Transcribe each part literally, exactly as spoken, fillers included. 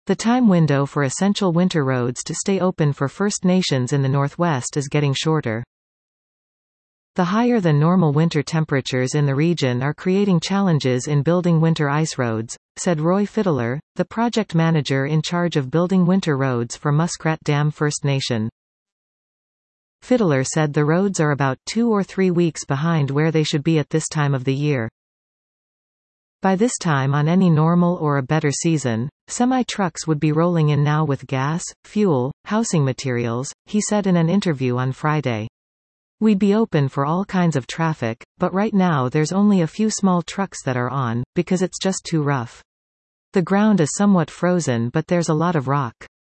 The time window for essential winter roads to stay open for First Nations in the Northwest is getting shorter. The higher-than-normal winter temperatures in the region are creating challenges in building winter ice roads, said Roy Fiddler, the project manager in charge of building winter roads for Muskrat Dam First Nation. Fiddler said the roads are about two or three weeks behind where they should be at this time of the year. By this time on any normal or a better season, semi-trucks would be rolling in now with gas, fuel, housing materials, he said in an interview on Friday. We'd be open for all kinds of traffic, but right now there's only a few small trucks that are on, because it's just too rough. The ground is somewhat frozen but there's a lot of rock.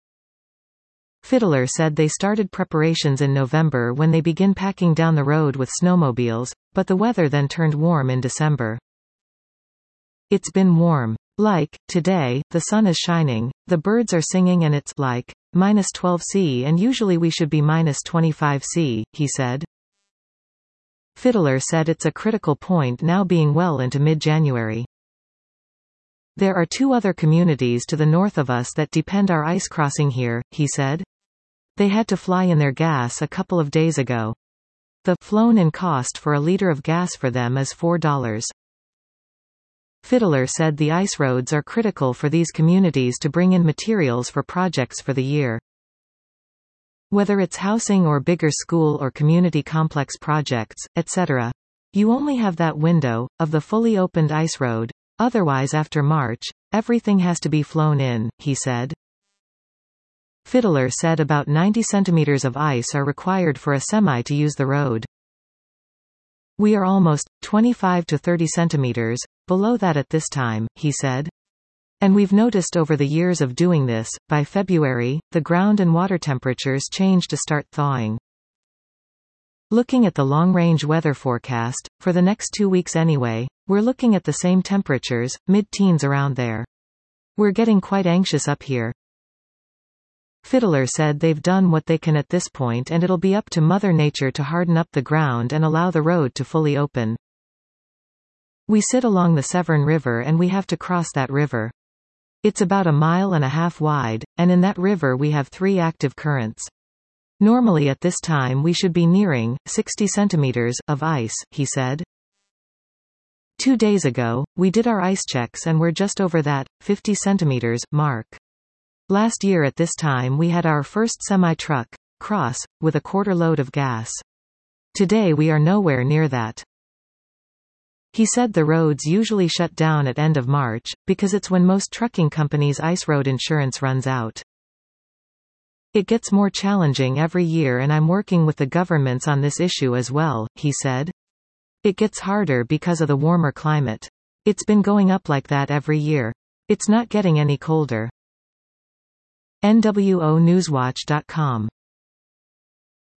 Fiddler said they started preparations in November when they began packing down the road with snowmobiles, but the weather then turned warm in December. It's been warm. Like, today, the sun is shining, the birds are singing and it's like, minus twelve Celsius and usually we should be minus twenty-five Celsius, he said. Fiddler said it's a critical point now being well into mid-January. There are two other communities to the north of us that depend our ice crossing here, he said. They had to fly in their gas a couple of days ago. The flown-in cost for a liter of gas for them is four dollars. Fiddler said the ice roads are critical for these communities to bring in materials for projects for the year. Whether it's housing or bigger school or community complex projects, et cetera. You only have that window, of the fully opened ice road. Otherwise after March, everything has to be flown in, he said. Fiddler said about ninety centimeters of ice are required for a semi to use the road. We are almost, twenty-five to thirty centimeters, below that at this time, he said. And we've noticed over the years of doing this, by February, the ground and water temperatures change to start thawing. Looking at the long-range weather forecast, for the next two weeks anyway, we're looking at the same temperatures, mid-teens around there. We're getting quite anxious up here. Fiddler said they've done what they can at this point and it'll be up to Mother Nature to harden up the ground and allow the road to fully open. We sit along the Severn River and we have to cross that river. It's about a mile and a half wide, and in that river we have three active currents. Normally at this time we should be nearing sixty centimeters of ice, he said. Two days ago, we did our ice checks and we're just over that, fifty centimeters, mark. Last year at this time we had our first semi-truck, cross, with a quarter load of gas. Today we are nowhere near that. He said the roads usually shut down at end of March, because it's when most trucking companies' ice road insurance runs out. It gets more challenging every year and I'm working with the governments on this issue as well, he said. It gets harder because of the warmer climate. It's been going up like that every year. It's not getting any colder. N W O Newswatch dot com